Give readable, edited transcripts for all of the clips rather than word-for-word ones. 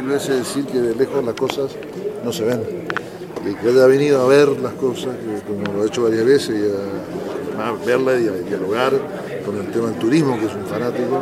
veces decir que de lejos las cosas no se ven. Y que haya venido a ver las cosas, que como lo he hecho varias veces, y a verlas y a dialogar con el tema del turismo, que es un fanático,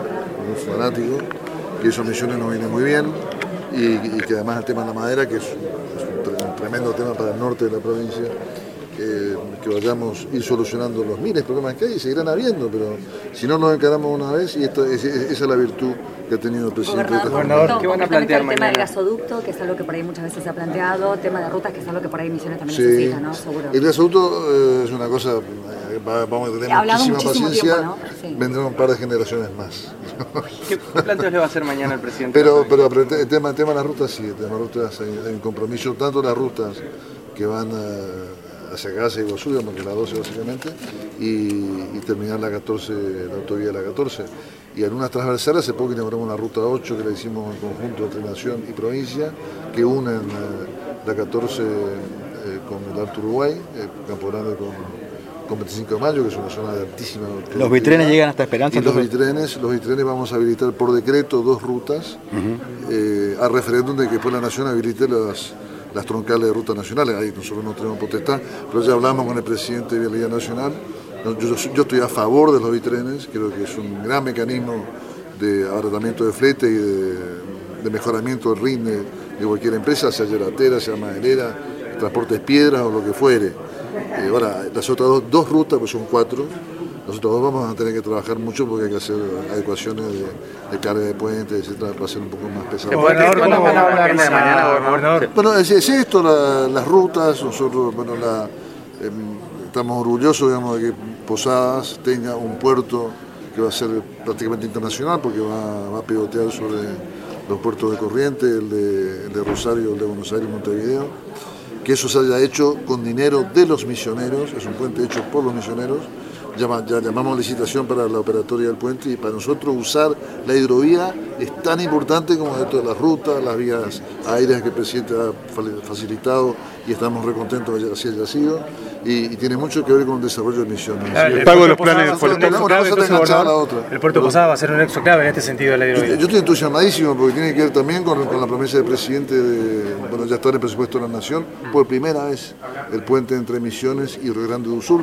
que eso a Misiones nos viene muy bien, y que además el tema de la madera, que es un tremendo tema para el norte de la provincia, que vayamos a ir solucionando los miles de problemas que hay y seguirán habiendo, pero si no nos encaramos una vez, y esa es la virtud que ha tenido el presidente. Gobernador, ¿qué van a plantear el mañana? tema del gasoducto, que es algo que por ahí muchas veces se ha planteado, tema de rutas, que es algo que por ahí Misiones también necesita, ¿no? Seguro. El gasoducto es una cosa, vamos a tener muchísima paciencia, tiempo, ¿no? Sí. Vendrán un par de generaciones más. ¿Qué planteos le va a hacer mañana el presidente? Pero el tema de las rutas, sí, el tema de las rutas hay un compromiso, tanto las rutas que van hacia Casa y Iguazú, digamos que la 12 básicamente, y terminar la 14, la autovía de la 14. Y en unas transversales, hace poco inauguramos la ruta 8 que la hicimos en conjunto entre Nación y provincia, que unen la 14 con el Alto Uruguay, Campo Grande con 25 de Mayo, que es una zona de altísima productividad. ¿Los bitrenes llegan hasta Esperanza? Y los bitrenes vamos a habilitar por decreto 2 rutas, a referéndum de que después la Nación habilite las troncales de rutas nacionales. Ahí nosotros no tenemos potestad, pero ya hablamos con el presidente de Vialidad Nacional. Yo estoy a favor de los bitrenes, creo que es un gran mecanismo de abaratamiento de flete y de mejoramiento del RIN de cualquier empresa, sea yeratera, sea maderera, transportes piedras o lo que fuere. Ahora, las otras dos rutas, pues son 4, nosotros vamos a tener que trabajar mucho porque hay que hacer adecuaciones de carga de puentes, etcétera, para hacer un poco más pesado. Gobernador, ¿cómo van a hablar mañana, gobernador? Bueno, es esto, las rutas, nosotros, estamos orgullosos, digamos, de que Posadas tenga un puerto que va a ser prácticamente internacional, porque va a pivotear sobre los puertos de Corrientes, el de Rosario, el de Buenos Aires y Montevideo. Que eso se haya hecho con dinero de los misioneros, es un puente hecho por los misioneros. Ya llamamos licitación para la operatoria del puente, y para nosotros usar la hidrovía es tan importante como de todas las rutas, las vías aéreas que el presidente ha facilitado, y estamos recontentos de que así haya sido, y tiene mucho que ver con el desarrollo de Misiones. El pago de los planes forestales. El puerto Posadas va a ser un nexo clave en este sentido de la hidrovía. Yo estoy entusiasmadísimo porque tiene que ver también con la promesa del presidente ya está en el presupuesto de la Nación, por primera vez el puente entre Misiones y Río Grande do Sul.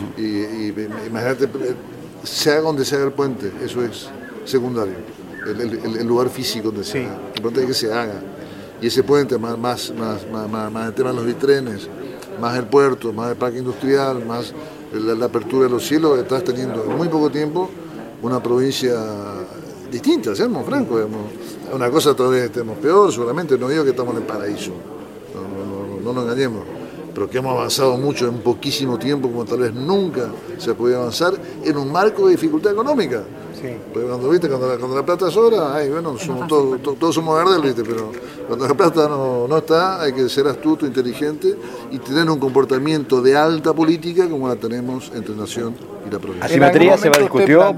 Y imagínate, se haga donde se haga el puente, eso es secundario, el lugar físico donde se haga. Lo importante es que se haga. Y ese puente, más el tema de los bitrenes, más el puerto, más el parque industrial, más la apertura de los cielos, estás teniendo en muy poco tiempo una provincia distinta, seamos francos. Una cosa todavía estemos peor, seguramente, no digo que estamos en el paraíso, no nos engañemos, pero que hemos avanzado mucho en poquísimo tiempo, como tal vez nunca se ha podido avanzar, en un marco de dificultad económica. Sí. Porque cuando la plata sobra, todos somos verdes, ¿viste? Pero cuando la plata no está, hay que ser astuto, inteligente y tener un comportamiento de alta política como la tenemos entre Nación y la provincia. ¿Asimetría se va a discutir? Se va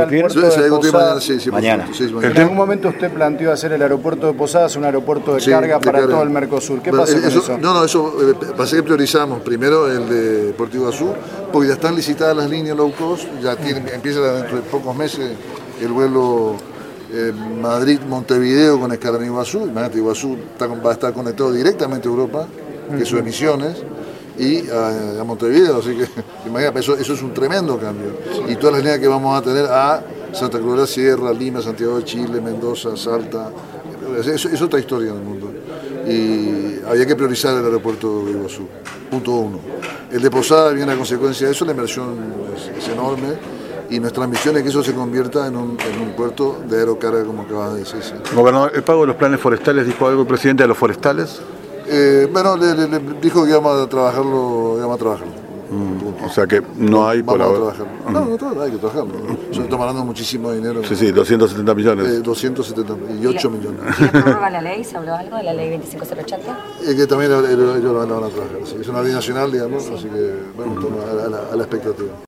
a discutir mañana, sí. Mañana. En algún momento usted planteó hacer el aeropuerto de Posadas un aeropuerto de carga para todo el Mercosur. ¿Qué pasó con eso? Eso pasa que priorizamos primero el de Puerto Iguazú, porque ya están licitadas las líneas low cost, ya empieza dentro de pocos meses el vuelo Madrid-Montevideo con escala en Iguazú. Imagínate, Iguazú va a estar conectado directamente a Europa, que es sus emisiones, y a Montevideo, así que imagínate, eso es un tremendo cambio. Y todas las líneas que vamos a tener a Santa Cruz de la Sierra, Lima, Santiago de Chile, Mendoza, Salta, es otra historia en el mundo. Y había que priorizar el aeropuerto de Iguazú, punto 1. El de Posadas viene a consecuencia de eso, la inversión es enorme, y nuestra ambición es que eso se convierta en un puerto de aerocarga, como acabas de decir. Gobernador, ¿el pago de los planes forestales, dijo algo el presidente de los forestales? Le dijo que íbamos a trabajarlo. O sea que no hay por ahora. No, hay que trabajarlo. Estamos hablando muchísimo dinero. Sí, 270 millones. 278 millones. ¿Y la prórroga de la ley? ¿Se habló algo de la ley 25080? Que también ellos lo van a trabajar. Sí. Es una ley nacional, digamos, así que estamos a la expectativa.